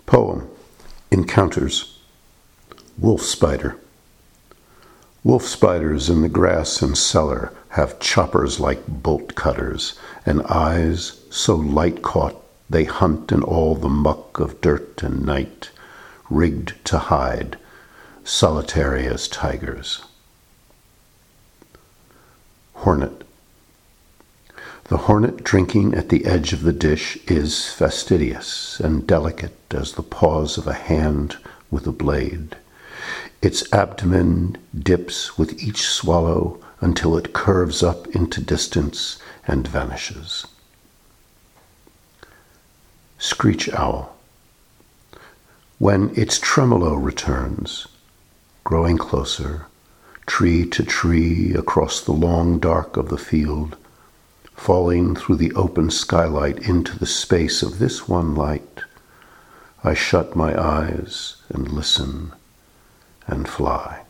Poem. Encounters. Wolf spider. Wolf spiders in the grass and cellar have choppers like bolt cutters, and eyes so light caught they hunt in all the muck of dirt and night, rigged to hide, solitary as tigers. Hornet. The hornet drinking at the edge of the dish is fastidious and delicate as the paws of a hand with a blade. Its abdomen dips with each swallow until it curves up into distance and vanishes. Screech owl. When its tremolo returns, growing closer, tree to tree across the long dark of the field, falling through the open skylight into the space of this one light, I shut my eyes and listen and fly.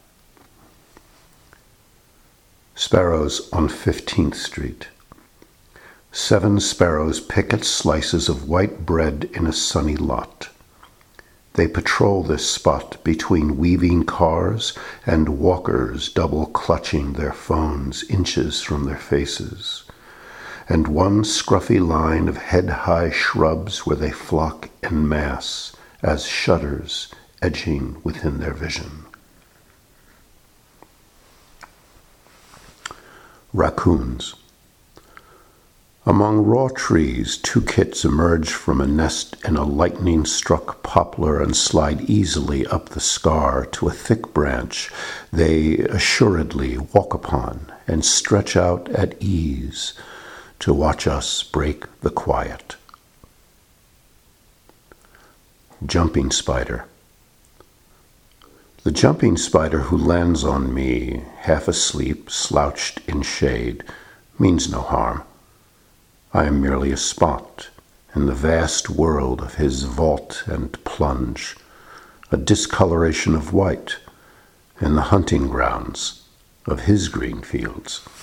Sparrows on 15th Street. 7 sparrows pick at slices of white bread in a sunny lot. They patrol this spot between weaving cars and walkers double clutching their phones inches from their faces, and one scruffy line of head-high shrubs where they flock en masse as shutters edging within their vision. Raccoons. Among raw trees, 2 kits emerge from a nest in a lightning-struck poplar and slide easily up the scar to a thick branch they assuredly walk upon and stretch out at ease to watch us break the quiet. Jumping spider. The jumping spider who lands on me, half asleep, slouched in shade, means no harm. I am merely a spot in the vast world of his vault and plunge, a discoloration of white in the hunting grounds of his green fields.